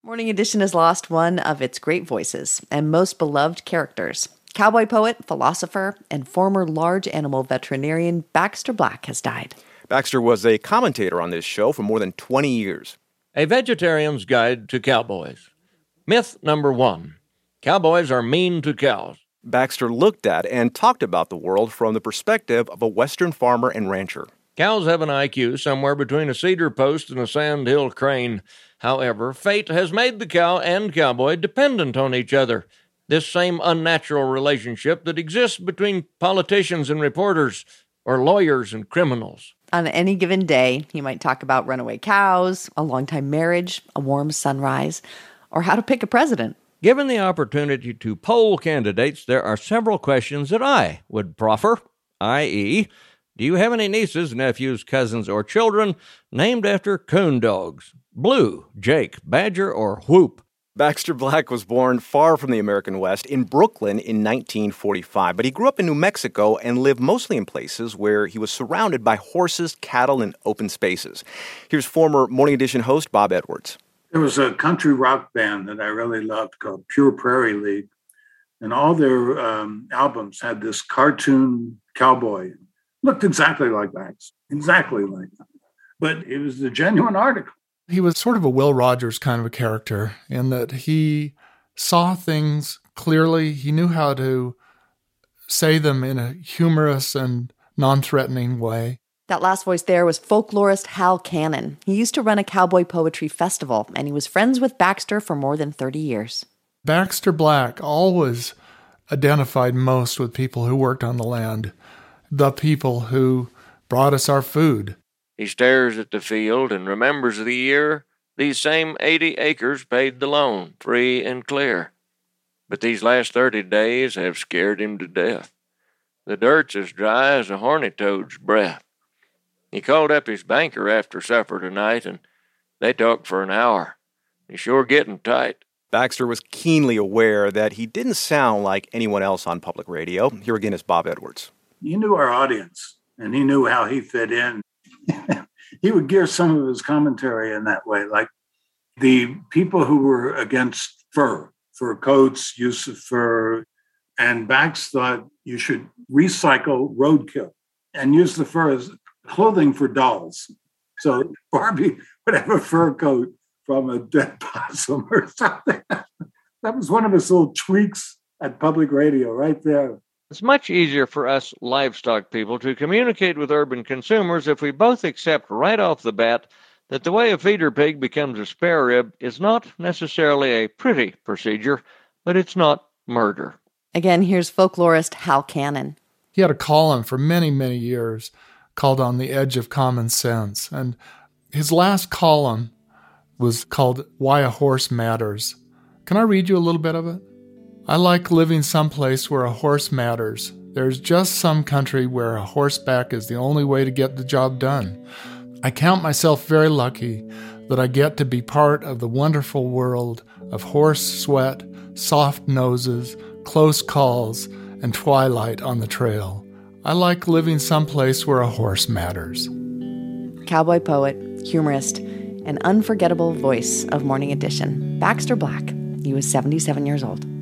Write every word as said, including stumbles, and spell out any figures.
Morning Edition has lost one of its great voices and most beloved characters. Cowboy poet, philosopher, and former large animal veterinarian Baxter Black has died. Baxter was a commentator on this show for more than twenty years. A Vegetarian's Guide to Cowboys. Myth number one. Cowboys are mean to cows. Baxter looked at and talked about the world from the perspective of a Western farmer and rancher. Cows have an I Q somewhere between a cedar post and a sandhill crane. However, fate has made the cow and cowboy dependent on each other. This same unnatural relationship that exists between politicians and reporters, or lawyers and criminals. On any given day, he might talk about runaway cows, a long-time marriage, a warm sunrise, or how to pick a president. Given the opportunity to poll candidates, there are several questions that I would proffer, that is, do you have any nieces, nephews, cousins, or children named after coon dogs? Blue, Jake, Badger, or Whoop? Baxter Black was born far from the American West in Brooklyn in nineteen forty-five, but he grew up in New Mexico and lived mostly in places where he was surrounded by horses, cattle, and open spaces. Here's former Morning Edition host Bob Edwards. There was a country rock band that I really loved called Pure Prairie League, and all their um, albums had this cartoon cowboy. Looked exactly like Bax, exactly like that. But it was a genuine article. He was sort of a Will Rogers kind of a character in that he saw things clearly. He knew how to say them in a humorous and non-threatening way. That last voice there was folklorist Hal Cannon. He used to run a cowboy poetry festival, and he was friends with Baxter for more than thirty years. Baxter Black always identified most with people who worked on the land, the people who brought us our food. He stares at the field and remembers the year these same eighty acres paid the loan, free and clear. But these last thirty days have scared him to death. The dirt's as dry as a horny toad's breath. He called up his banker after supper tonight, and they talked for an hour. He's sure getting tight. Baxter was keenly aware that he didn't sound like anyone else on public radio. Here again is Bob Edwards. He knew our audience, and he knew how he fit in. He would gear some of his commentary in that way, like the people who were against fur, fur coats, use of fur, and Bax thought you should recycle roadkill and use the fur as clothing for dolls. So Barbie would have a fur coat from a dead possum or something. That was one of his little tweaks at public radio right there. It's much easier for us livestock people to communicate with urban consumers if we both accept right off the bat that the way a feeder pig becomes a spare rib is not necessarily a pretty procedure, but it's not murder. Again, here's folklorist Hal Cannon. He had a column for many, many years called On the Edge of Common Sense, and his last column was called Why a Horse Matters. Can I read you a little bit of it? I like living someplace where a horse matters. There's just some country where a horseback is the only way to get the job done. I count myself very lucky that I get to be part of the wonderful world of horse sweat, soft noses, close calls, and twilight on the trail. I like living someplace where a horse matters. Cowboy poet, humorist, and unforgettable voice of Morning Edition, Baxter Black. He was seventy-seven years old.